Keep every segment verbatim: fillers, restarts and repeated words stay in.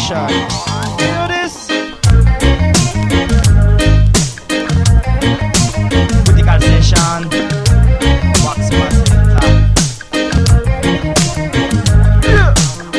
station. Hear this? Critical session. Wax Master. Yeah.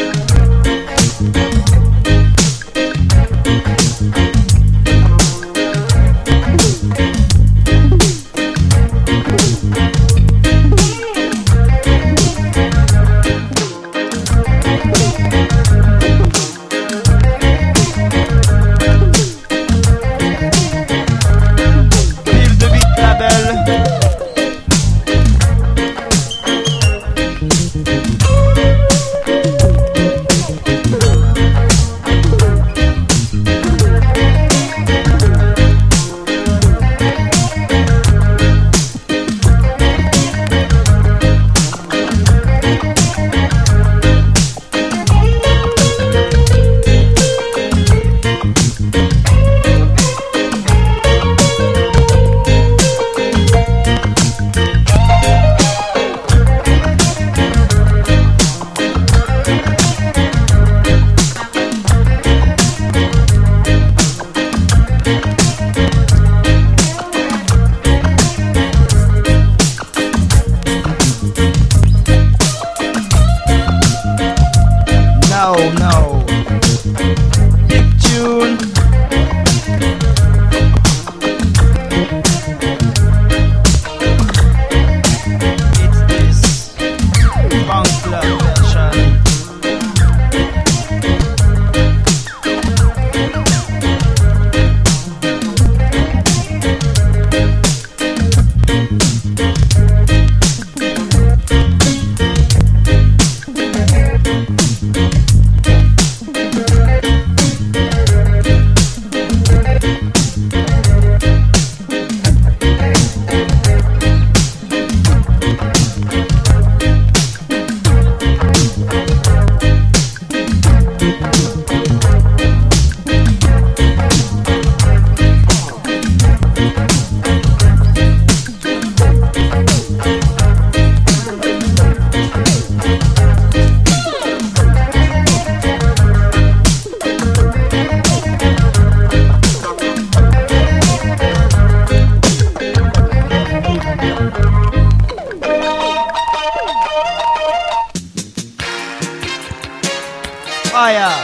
Fire,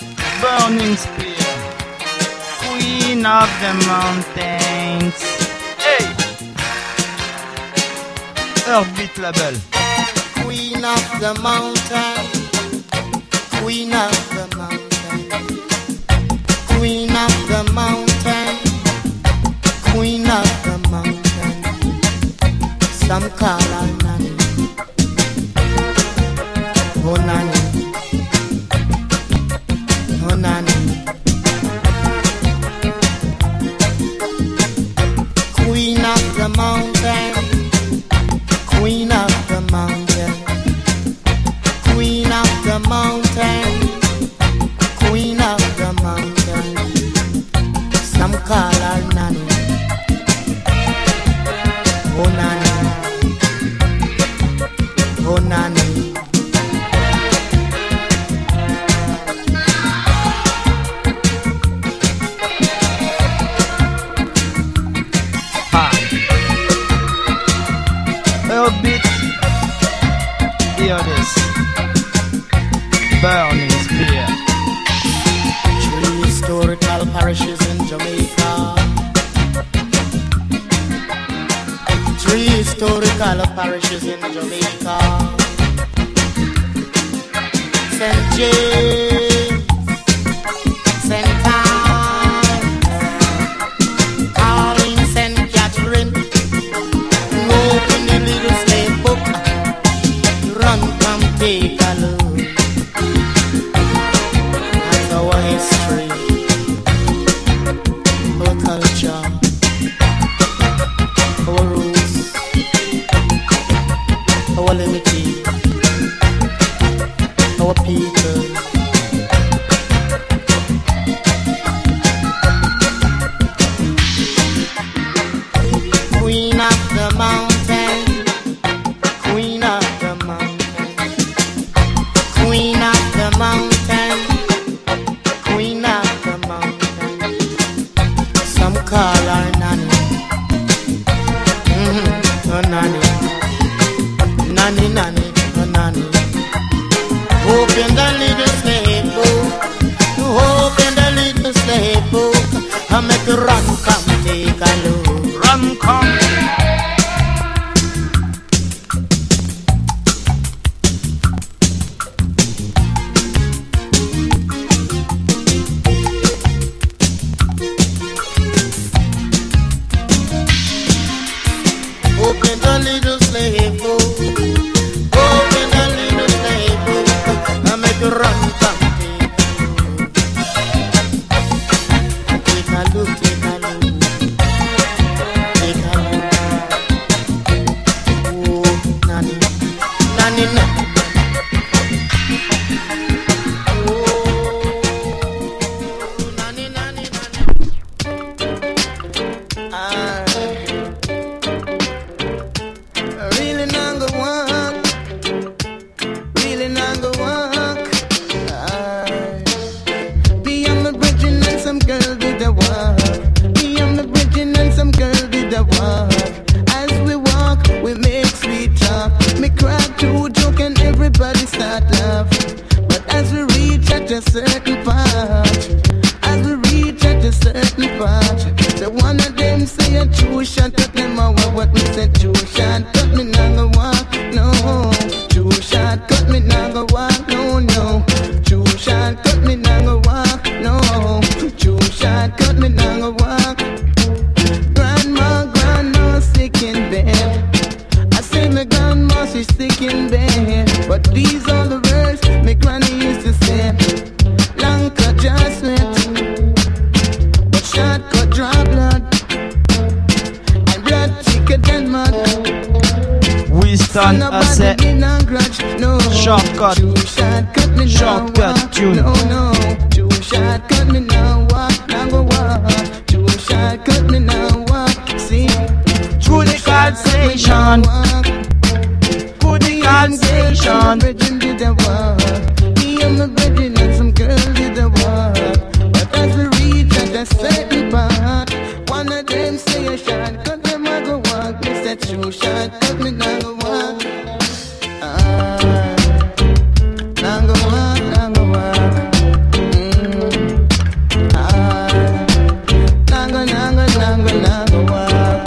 burning spear, queen of the mountains. Hey, Earthbeat label. Queen of the mountain, queen of the mountain, queen of the mountain, queen of the mountain. Some call her Nanny, oh Nanny. Oh, Nanny. Queen of the mountain, queen of the mountain, queen of the mountain, queen of the mountain. Some call her Nanny. Oh, Nanny. Oh, Nanny. Beat, hear this, burning spear. Three historical parishes in Jamaica. Three historical parishes in Jamaica. Saint James, Saint Anne, Calling Saint Catherine. Open the little slave book, run, come take a look. That's our history, our culture, our roots, our liberty, our people. Queen of the mountain, queen of the mountain, queen of the mountain, call her nanny. Mm-hmm. Oh, nanny. Nanny, nanny, oh, nanny. Open the little slave book. Open the little slave book. I make you run, come take a look. Run, come. Open the little slave book. Open the little slave book. I make you run, come take a look. Take a look, take a look. Take a look. Oh, nanny, nanny, nanny. Oh, nanny, nanny, nanny. Ah. Really not go walk, really not go walk. I be on the bridge and some girl did the walk. Be on the bridge and some girl did the walk. As we walk, we make sweet talk. Me crack to joke and everybody start laugh. But as we reach at a certain part, as we reach at a certain part, the one of them say a true shot at them a walk. What me say true shot cut me now go walk, no. True shot cut me now go walk, no, no. True shot cut me now go walk, no. True shot cut me now go walk. Grandma, grandma sick in bed. I say my grandma she's sick in bed. But these are the words my granny used to say. Long cut just sweat, but short cut draw blood, and blood thicker than mud. Winston, I said, no. shortcut, Shortcut me shortcut now, tune. no, no. Two shortcut me now, walk, now go walk. Two shortcut me now, walk. See, Through the conversation, through the conversation. Virgin did the walk. Me and my virgin and some girl did the walk. But as we reach at a certain part, one of them say a shortcut, them I go walk. Me said two shortcut me now go walk. Ah, now go walk, now go walk. Mm. Ah, now go, now go, now go, now go walk.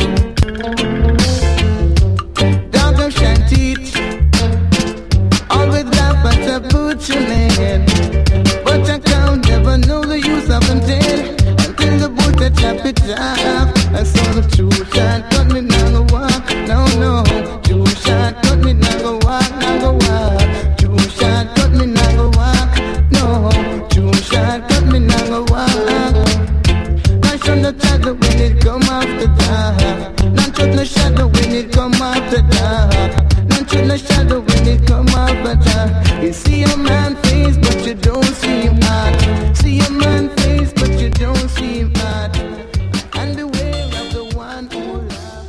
Dog of shine teeth, always laugh at a butcher man. But a cow never know the use of a tail until the butcher chop it off. I saw the true shot cut me now go walk, no, no. True shot cut me now go walk, now go walk. True shot cut me now go walk, no. True shot cut me now go walk. Not show the shadow when it come off the dark. Not show the shadow when it come off the dark. Not show the shadow when it come off the dark. You see a man face but you don't see him heart. See a man face but you don't see him heart. And the way of the one who loves.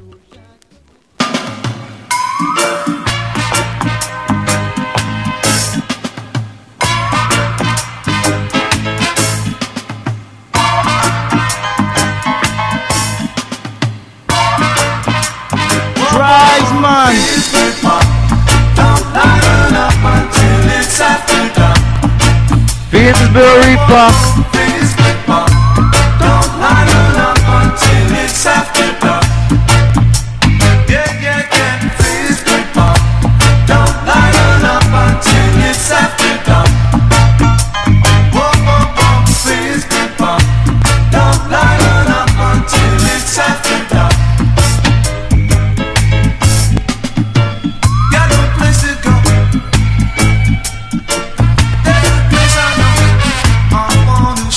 Rise, man. Finsbury Park. Don't line up until it's after dark. Yeah, yeah, yeah. Finsbury Park. Don't line up until it's after dark. Whoa, whoa, whoa. Finsbury Park. Don't line up until it's after dark. Got no place to go. There's a place I know I wanna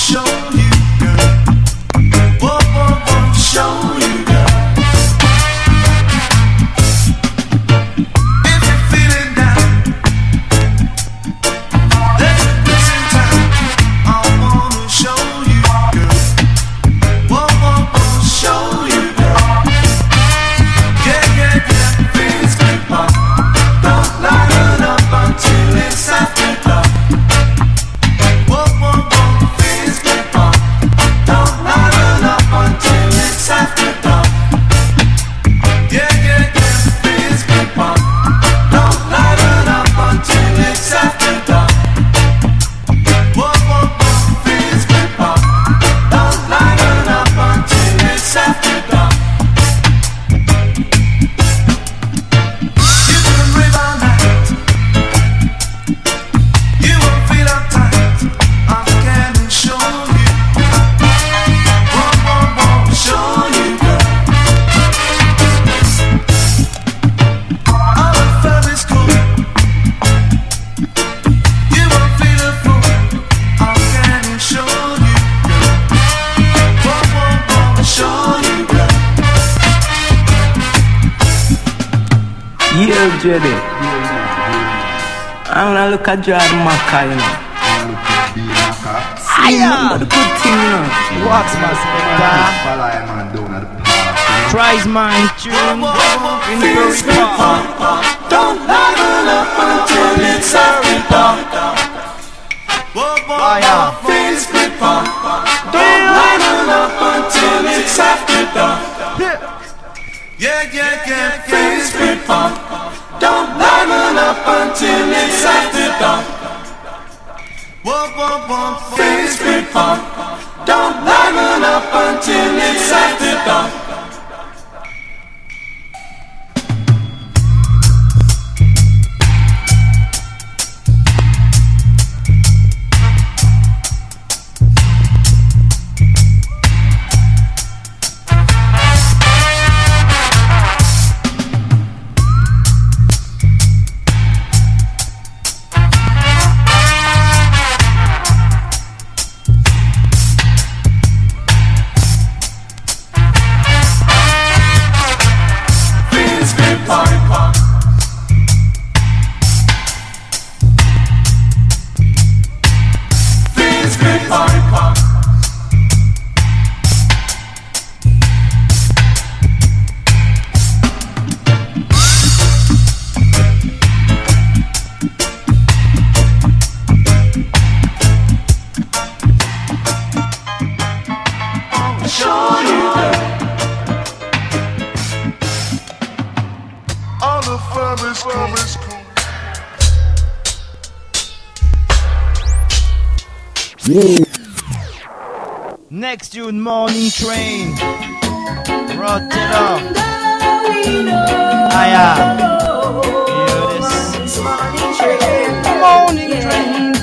Yeah, Jedi. I'm gonna look at Jordan Maka, you know. See, remember the good thing, you know. Wax Master. Tries man tune in the very park. Don't lighten up until it's after dark. Fire. Face gripper. Don't lighten up until it's after dark. Yeah, yeah, yeah. Face gripper. Don't lighten up until it's after dark. Face gripper. Don't lighten up until it's after dark. Next tune, Morning Train. Rotterdam. Aya. Hear this. Morning Train. Morning Train.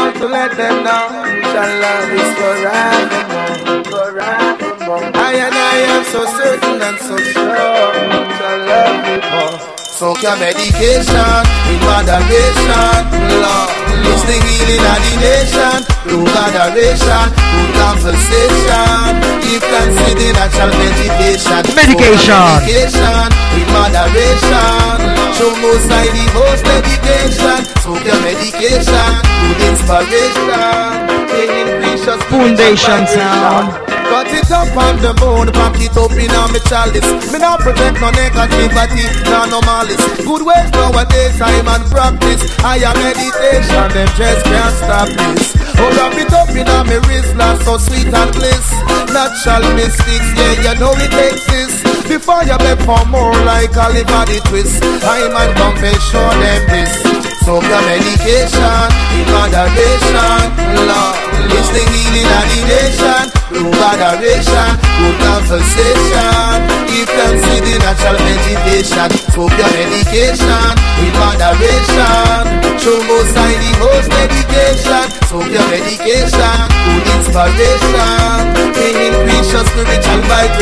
Let them know, inshallah, it's forevermore, forevermore. I and I am so certain and so sure that I love you more. So your medication in moderation, Lord. It's the healing of the nation through adoration, through conversation. Give thanks to the natural meditation. Medication. So medication in moderation. Show most high the most medication. So your medication, good inspiration. They increase your Foundation sound. Cut it up on the bone, pack it up in a me chalice. Me not protect no negativity, no no malice. Good ways nowadays, time and practice. Higher meditation, them just can't stop this. Oh, wrap it up in a me wrist, last so sweet and bliss. Natural mystics, yeah, you know it exists. Before you beg for more, like Oliver the twist. Time and confession, them this. So your medication, in moderation, Lord. It's the healing of the nation, through adoration, good conversation. Give thanks to the natural meditation. So your medication, in moderation. Show most high the most dedication. So your medication, good inspiration. They increase your spiritual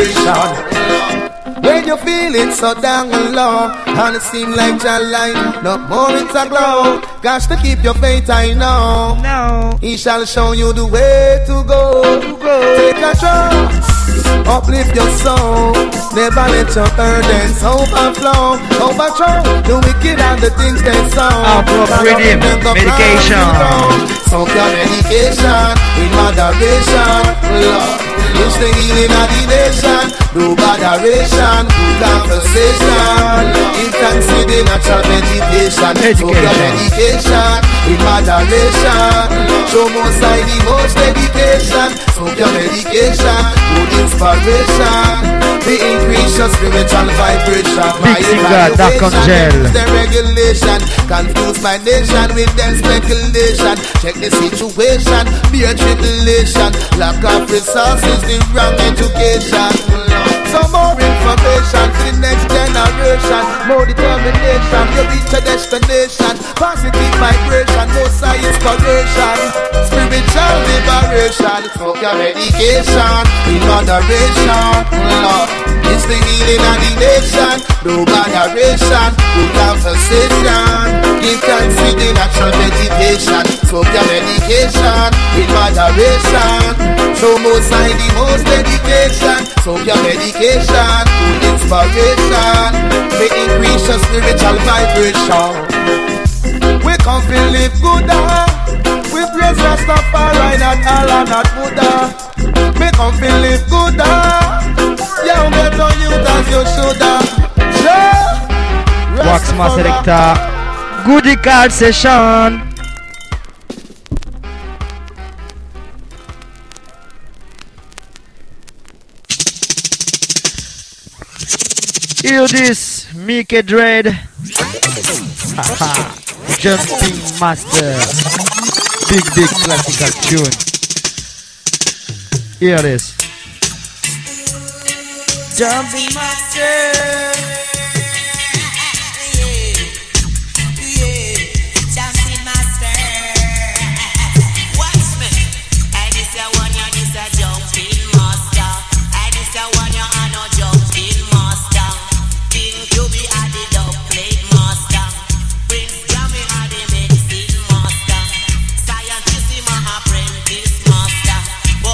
vibration. When you're feeling so down and low, and it seems like your light, no more it's a glow. Gosh, to keep your faith, I know. No. He shall show you the way to go. To go. Take a chance, uplift your soul. Never let your burdens overflow. Overthrow the wicked and the things they sow. Appropriate medication. Soak your medication in moderation, Lord. It's the healing of the nation, through adoration, through conversation. In thanks to the natural meditation. Soak your medication in moderation. Show most high the most dedication. Soak your medication, good inspiration. They increase your spiritual vibration. My evaluation, the regulation. Confuse my nation with their speculation. Check the situation, be a tribulation. Lack of resources, the wrong education. Some more information to the next generation. More determination, you reach a destination. Positive vibration, more science inspiration. Spiritual liberation. Smoke your medication in moderation, Lord. It's the healing of the nation, through adoration, through conversation. Give thanks to the natural meditation. Smoke your medication in moderation. Show most high the most dedication. Smoke your medication, good inspiration. May increase your spiritual vibration. We come to live good, we praise Rastafari, not Allah, not Buddha. We come to live good, yeah, we get on you as you should. Yeah. Waxman Selector, Goody Card Session. Hear this, Mickey Dread. Haha, Jumping Master. Big, big classical tune. Hear this. Jumping Master.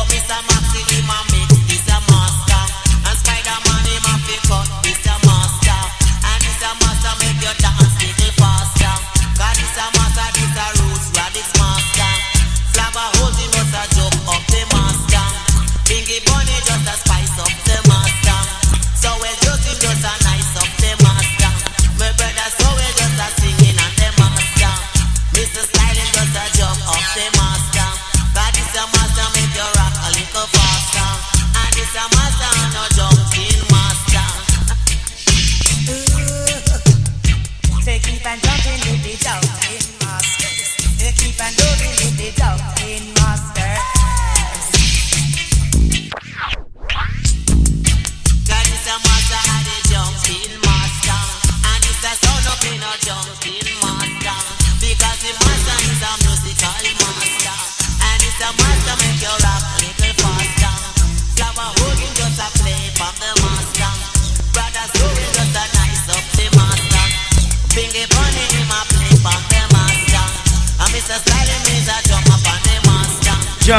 Master, and Spider-Man him a fi cut this a master.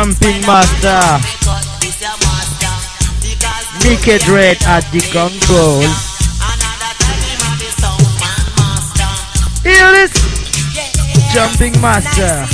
Jumping Master. Mickey Dread at the control. Hear this? Jumping Master.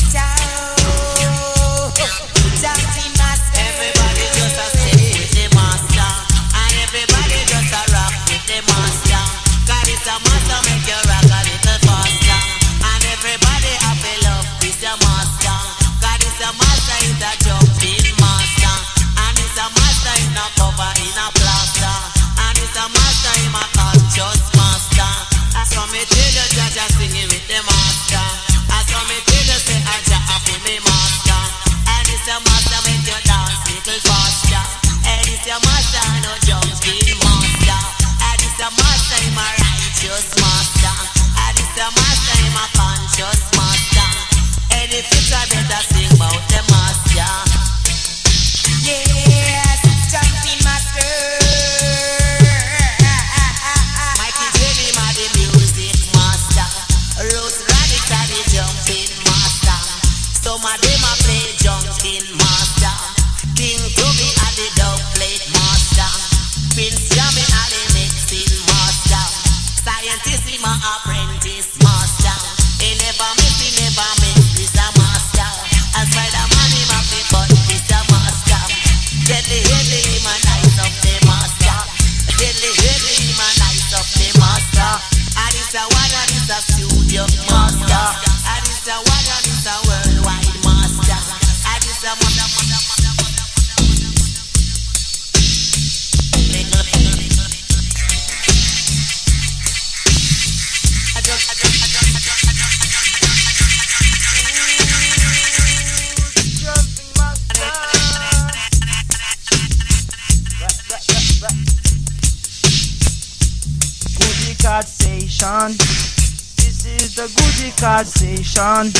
This is the Goody Card Station.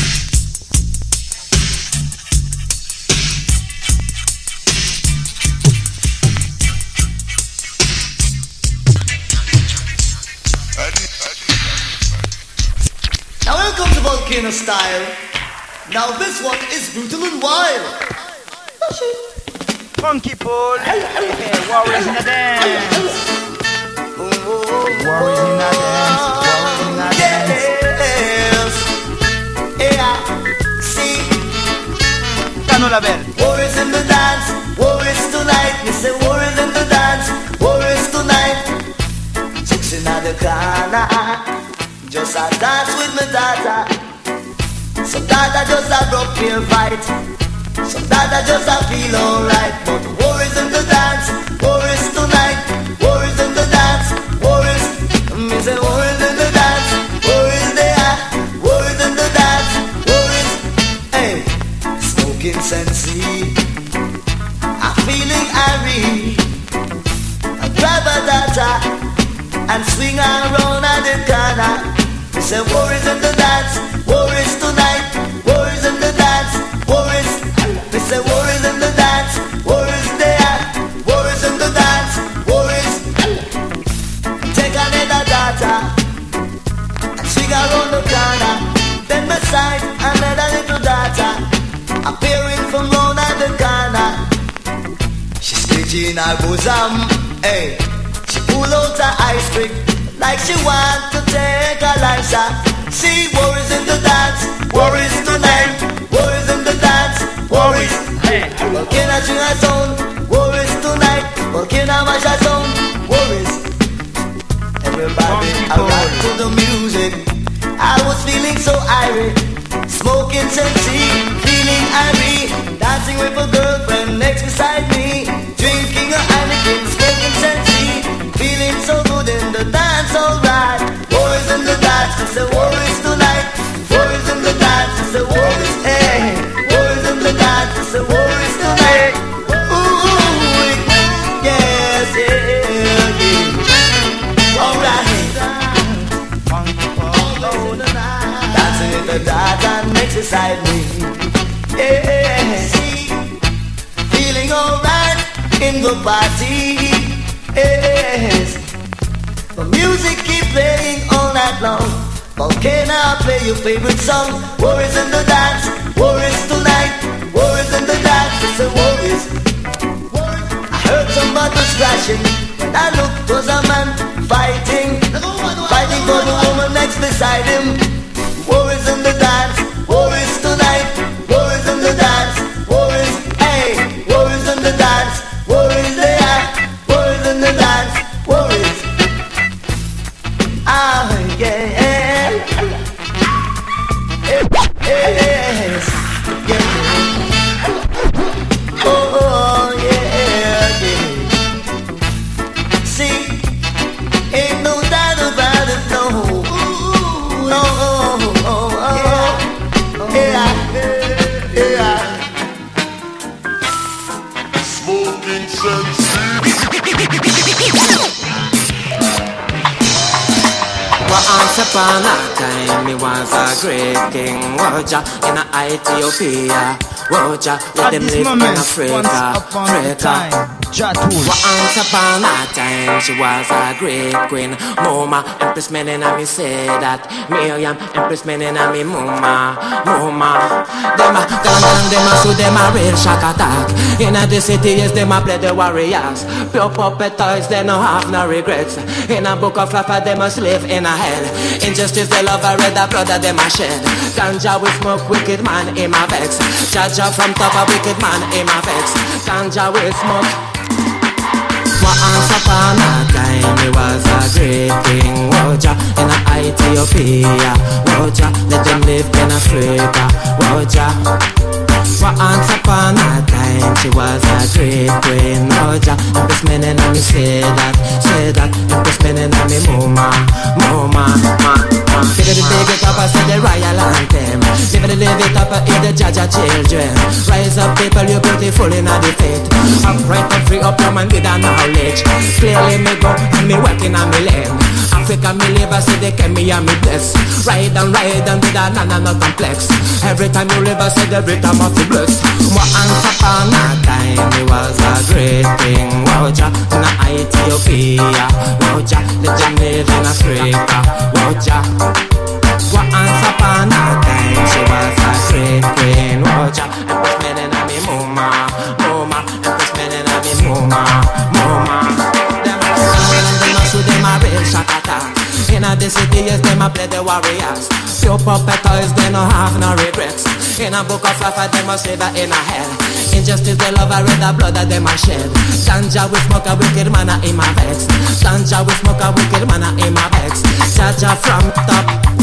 Now welcome to Volcano Style. Now this one is brutal and wild. Funky Pool. Yeah, warriors in the dance. Warriors in the dance. Warriors in the dance. Yeah, see. Canola Bell. Warriors in the dance. Warriors tonight. You say warriors in the dance. Warriors tonight. Chicks in the corner. Just a dance with my daughter. Some daughter just a broke here fight. Some daughter just a feel alright. But warriors in the dance. Warriors tonight. Warriors in the dance. Warriors. Me say warriors in the dance. Warriors there. Warriors in the dance. Warriors. Hey. Smoking Sensi. I'm feeling irie. I grab a daughter and swing around at the corner. We say warriors in the dance, warriors tonight, warriors in the dance, warriors. We say warriors in the dance, warriors there, warriors in the dance, warriors. Take another daughter and swing around the corner. Then beside another little daughter appearing from round at the corner. She's stitching her bosom, hey. She pull out her ice pick like she want to take a life shot. See warriors in the dance, warriors tonight, warriors in the dance, warriors. Hey. Volcano swing a sound, warriors tonight, volcano mash a sound, warriors. Everybody around to the music. I was feeling so irate, smoking Sensi, feeling irie, dancing with a girlfriend next beside me, drinking a Heineken, smoking Sensi, feeling so good in the dance, alright. Warriors in the dance, we say warriors tonight. Warriors in the dance, we say warriors, hey. Warriors in the dance, we say warriors tonight. Ooh, yes, yeah, yeah. Alright. Dancing in the dance and next beside me. Yeah, feeling alright in the party. Yes. The music keep playing all night long. Volcano, play your favorite song. Warriors in the dance, warriors tonight, warriors in the dance. crashing. When I looked, was a man fighting, fighting for the woman next beside him. War is in the dance, war is tonight. War is in the dance, war is, hey, war is in the dance, war is there, war is in the dance, war is, ah, yeah, yes, yeah, oh, oh, yeah, yeah. See, ain't no doubt about it, no, no, oh, oh, oh, yeah, yeah. Smoking sense. Once upon a time, he was a great king, Woja, in Ethiopia. Woja, let them live in Africa, Africa. Once upon a time, she was a great queen, Moma, Empress Menenami say that, Miriam, Empress Menenami, Moma, Moma. Them a galang galang, them a so them a real shock attack. In a the city, yes, them a play the warriors. Pure puppet toys, they no have no regrets. In a book of life, them a slave in a hell. Injustice, they love a red, a brother, them a shed. Ganja we smoke, wicked man, in my vex. Jaja from top, a wicked man, in my vex. Ganja we smoke. Once upon a time, he was a great king, Woja, in Ethiopia. Woja, let them live in Africa, Woja. Once upon a time, she was a great queen, Woja. Empress Menenami say that, say that. Empress Menenami, Moma, Moma, Moma. Bigger the big it up, I said the royal anthem. Live it, live it up, in the Jaja children. Rise up, people, you're beautiful in the faith. Upright and free up your mind with a knowledge. Clearly me go and me working on me land. Africa me live, I say they can me and me bless. Ride and ride and with a nana not complex. Every time you live, I say the rhythm of the bless. Once upon a time, he was a great king, Woja, in Ethiopia. Woja, let them live in Africa, Woja. Once upon a time, she was a great queen, Woja. Empress Menenami, Moma, Moma. Empress Menenami, Moma, Moma. Them a them a shoot them a real shock attack. In a the city, yes, them a play the warriors. Pure puppet toys, they no have no regrets. In a book of life, them a slave in a hell. Injustice, they love a red, a blood, them a shed. Ganja we smoke, a wicked man in my vex. Ganja we smoke, a wicked man in my vex. Jaja from top.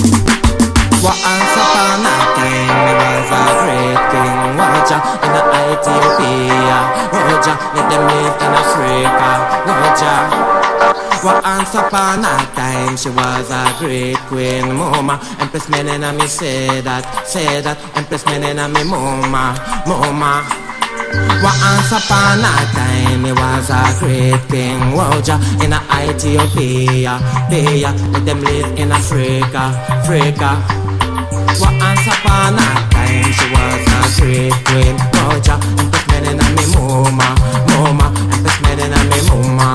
Once upon a time, he was a great king, Woja, in Ethiopia. Woja, let them live in Africa, Woja. Once upon a time, she was a great queen, Moma. Empress Menenami say that, say that. Empress Menenami, Moma, Moma. Once upon a time, he was a great king, Woja, in Ethiopia. They let them live in Africa, Africa. Once upon a time, she was a great queen, Woja. Empress Menenami, Moma, Moma. Empress Menenami, Moma.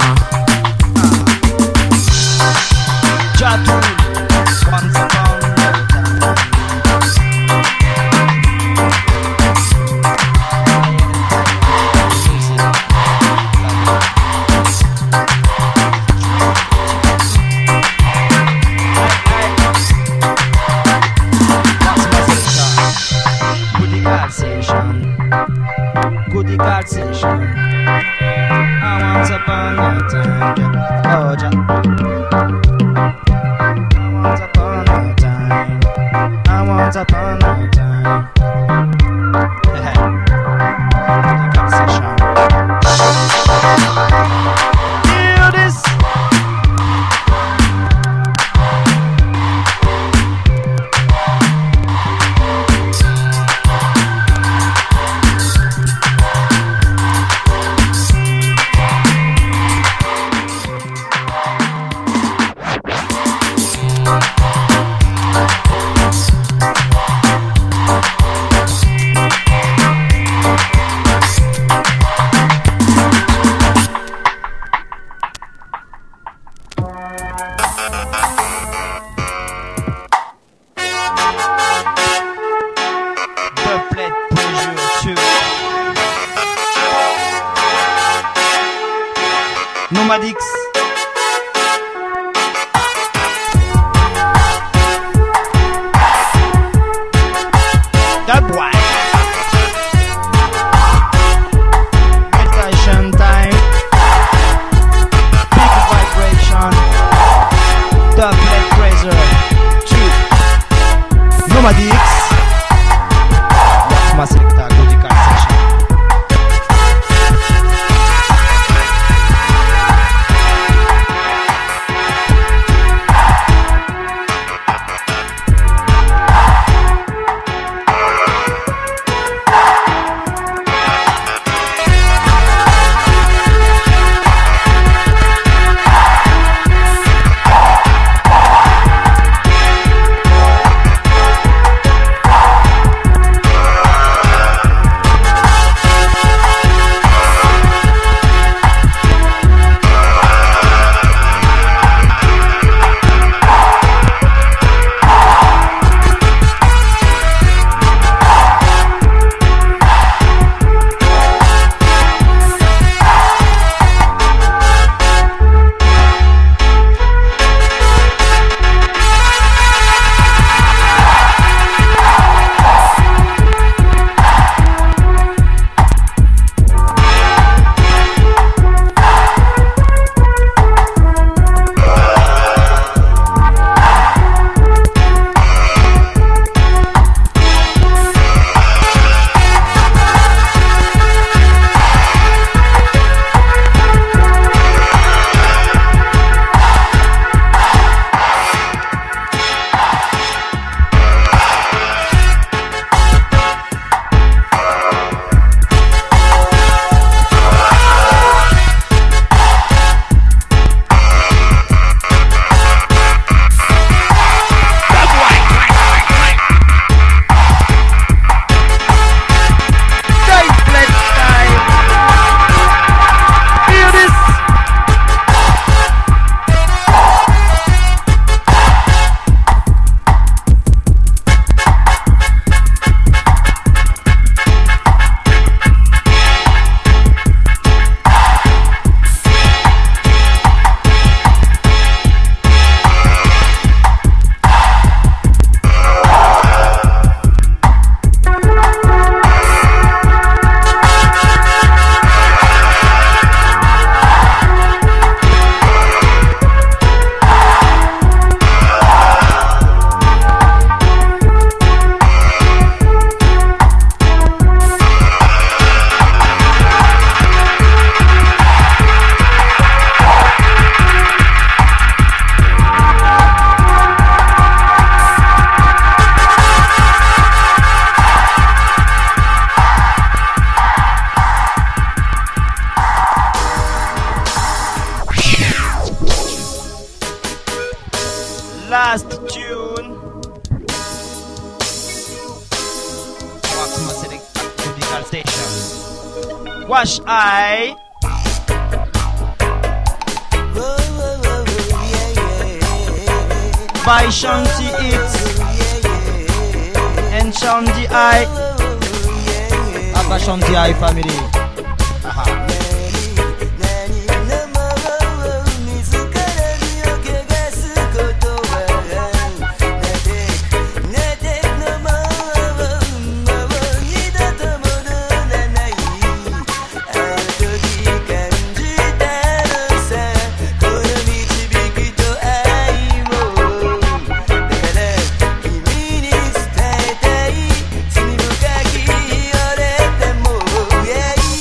Jatu, once upon a time. Goody card session, goody card session. I once upon a time, oh, ja. Once upon a time, I once upon a time. Hear this. Nomadix. That boy. Meditation time. Big vibration. Doublet Razor. Two. Nomadix. What's my selector? Go to card session. Last tune. Maxima Select Musical Station. Wash Eye. By Shanti Hits and Shanti Eye. Abba Shanti Eye family. Aha. Yeah.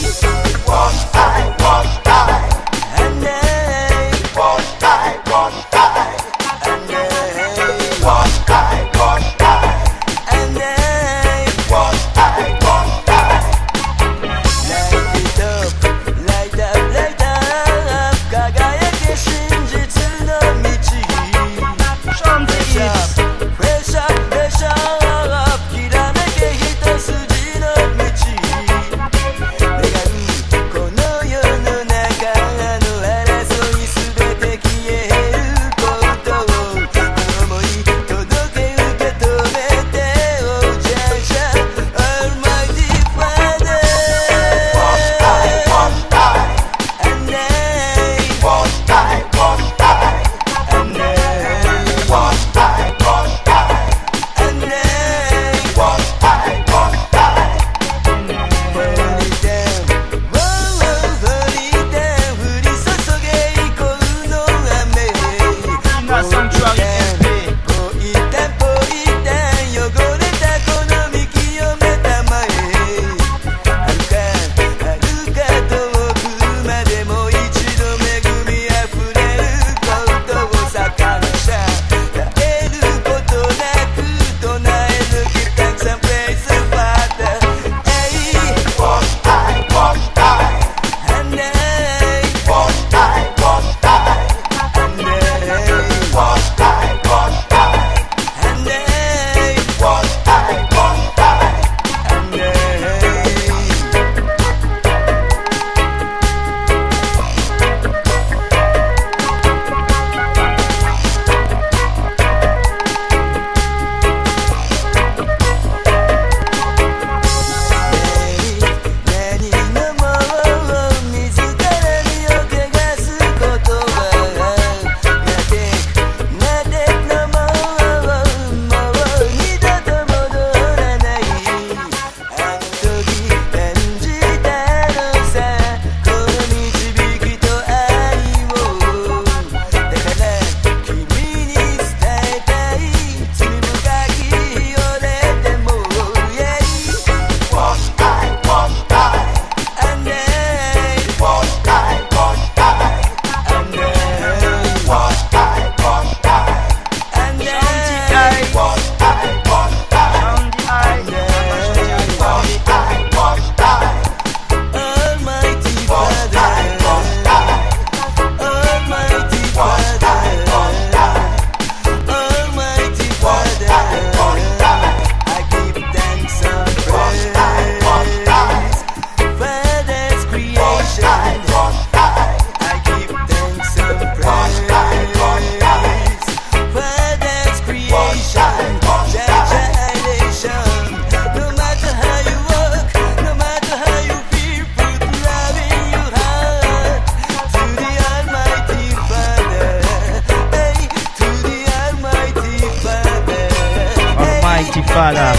Voilà.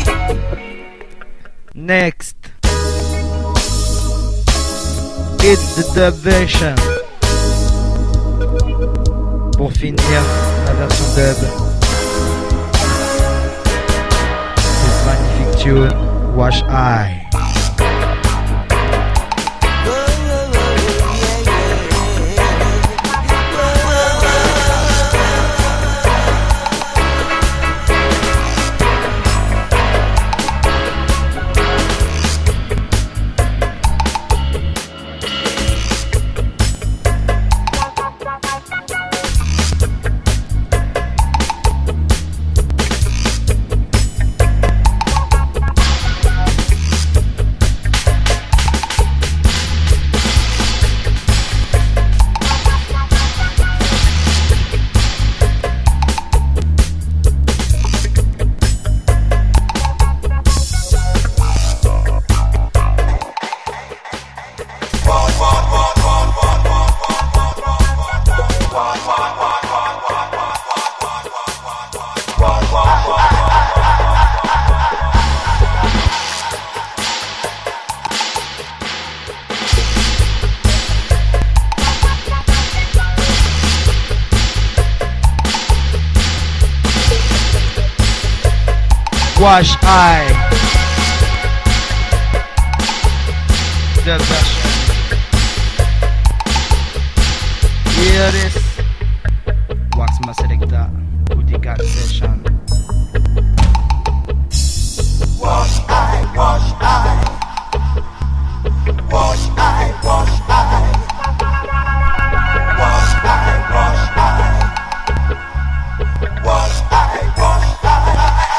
Next. It's the dub version. Pour finir la version dub. Cette magnifique tune, Wash Eye. Wash Eye. The version. Here it is. Waxman Selector. Goodical session. Wash Eye, wash Eye. Wash Eye, wash Eye. Wash Eye, wash Eye. Wash Eye, wash Eye.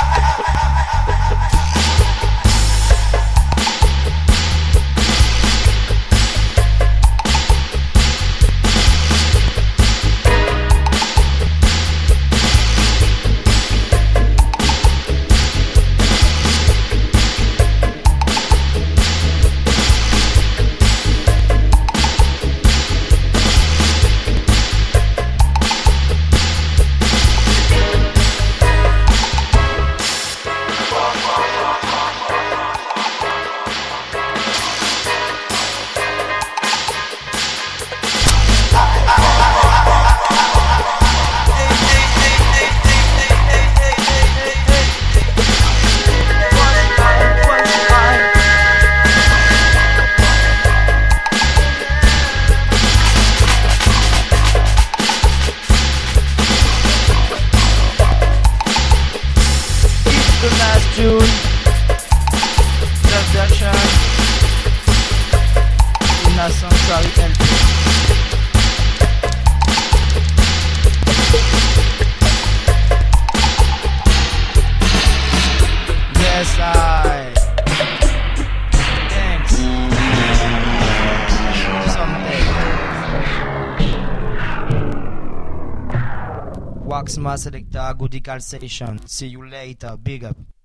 Tune, the version in a sanctuary L P. Yes, I. Thanks. Someday. Waxman Selector, Goodical Session. See you later. Big up.